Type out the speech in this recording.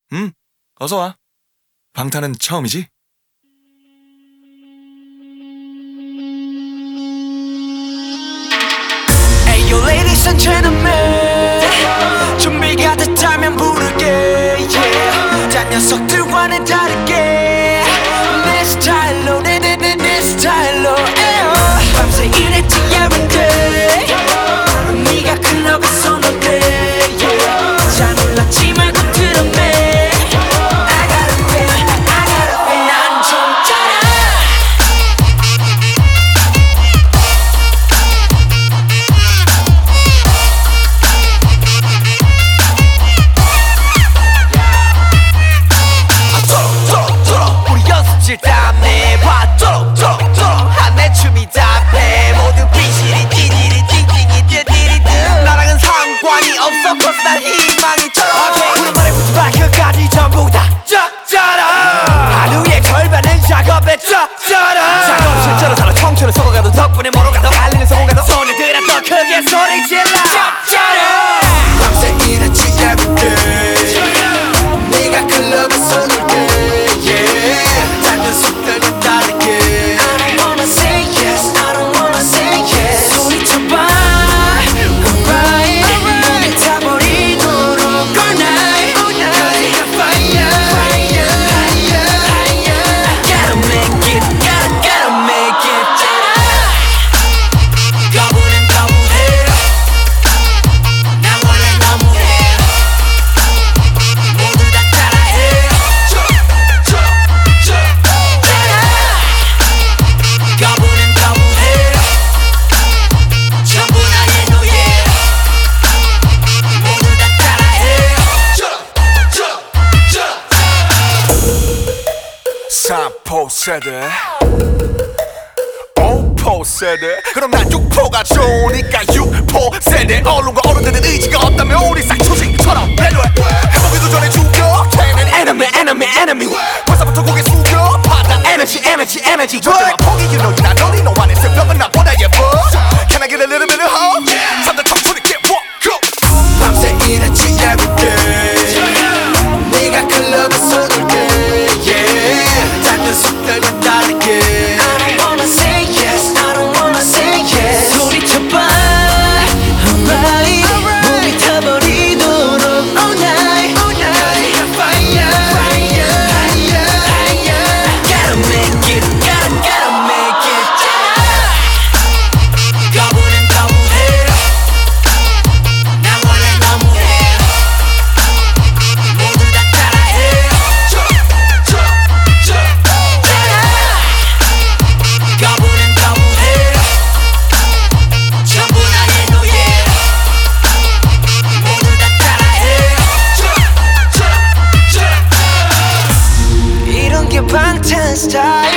어서와. 방탄은 처음이지? Ayo ladies and gentlemen, 준비가 됐다면 부를게, yeah. 딴 녀석들과는 다르게 내 스타일로 내 스타일로, yeah. 밤새 일했지 every day. 네가 클럽에서 놀래, yeah. 잘 몰랐지 말고 들었네. 땀내 봐 쪼록쪼록쪼록 한내 춤이 답해 모두 비실이 찌질이 찡찡이 띠디리드 나랑은 상관이 없어 cause 난 희망이 쩔어 우리 말해보지 마 끝까지 전부 다 쩍쩔어 하루의 절반은 작업에 쩍쩔어 작업 실제로 살아 청춘을 썩어가도 덕분에 멀어가도 달리는 성공가도 손을 들어 더 크게 소리 질러 쩍쩔어 밤새 일했지 everyday 네가 클럽에서 놀게 yeah 속들은 다르게 I don't wanna say yes, I don't wanna say yes 소리쳐봐 alright 몸이 타버리도록 all night 가지가 fire fire fire Gotta make it, gotta make it 거부는 거부해 나 원래 너무해 모두 다 따라해 거부는 거부해 전부 나의 노예 모두 다 따라해 3포 세대 5포 세대 그럼 난 6포가 좋으니까 6포 세대 언론과 어른들은 의지가 없다면 우리 쌍초식처럼 배려해 해보기도 전에 죽여 걔는 enemy 벌써부터 고개 숙여 받아 energy 절대로 포기 you know you're not only no one 새벽은 나보다 예뻐 Can I get a little bit of hope? 3대 청춘이 get walk go 밤새 일했지 everyday 네가 클럽에서 놀게 yeah 다른 속들은 다르게 I don't wanna say yes, I don't wanna say yes 소리쳐봐 alright 몸이 타버리도록 all night 가지가 fire fire fire Gotta make it, gotta make it 거부는 거부해 나 원래 너무해 모두 다 따라해 거부는 거부해 전부 나의 노예 모두 다 따라해 이런 게 방탄 스타일